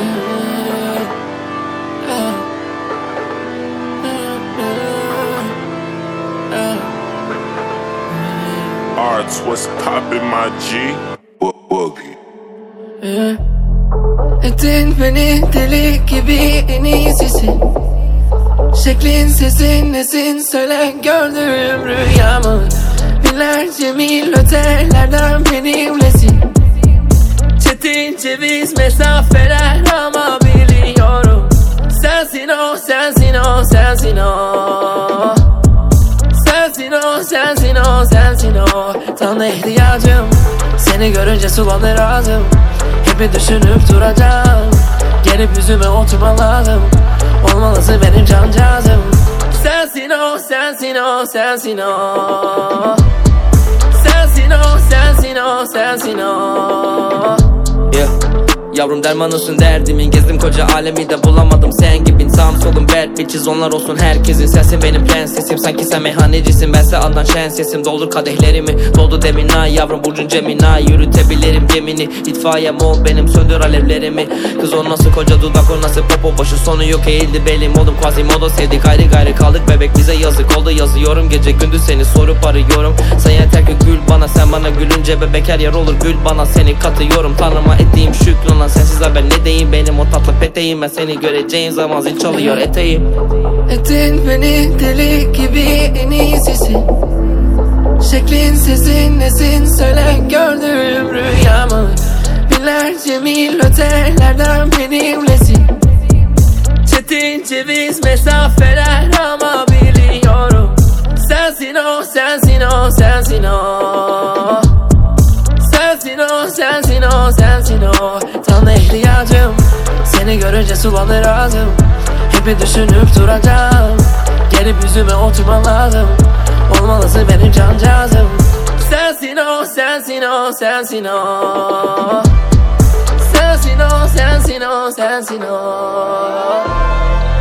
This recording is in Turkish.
Arts, what's poppin' my G? Boogie. Ettin beni deli gibi en iyisi. Şeklin sesin nesin söyle gördüğüm rüyamı. Binlerce mil ötelerden benimlesin. Çetin ceviz mesafeler ama biliyorum. Sensin o, sensin o, sensin o. Sensin o, sensin o, sensin o. Sana ihtiyacım, seni görünce sulanır ağzım. Hep düşünüp duracağım, gelip yüzüme oturman lazım. Olmalısın benim cancağızım. Sensin o, sensin o, sensin o. Sensin o, sensin o, sensin o. Yeah. Yavrum dermanısın derdimin, gezdim koca alemi de bulamadım sen gibi. Sağım solum bad bitches, onlar olsun herkesin. Sensin benim prensesim, sanki sen meyhanecisin. Bense andan şen sesim, doldur kadehlerimi. Doldu demin ay yavrum burcun Gemini. Yürütebilirim gemini, itfaiyem ol benim, söndür alevlerimi. Kız o nasıl koca dudak, o nasıl popo başı, sonu yok eğildi belim. Oldum Quasimodo, sevdik ayrı gayrı kaldık bebek, bize yazık oldu. Yazıyorum gece gündüz seni sorup arıyorum. Sen yeter ki gül bana, sen bana gülünce bebek her yer olur gül bana. Seni katıyorum tanrıma ettiğim şükür lan. Sensiz haber ne diyeyim, benim o tatlı peteğim. Ben seni göreceğim zaman zil çalıyor eteğim. Ettin beni deli gibi en iyisi. Şeklin sesin nesin söyle gördüğüm rüyamı. Binlerce mil ötelerden benimlesin. Çetin ceviz mesafeler ama biliyorum. Sensin o, sensin o, sensin o. Sensin o, sensin o, sensin o. Sana ihtiyacım, seni görünce sulanır ağzım. Hep düşünüp duracağım, gelip yüzüme oturman lazım. Olmalısın benim cancağızım. Sensin o, sensin o, sensin o. Sensin o, sensin o, sensin o.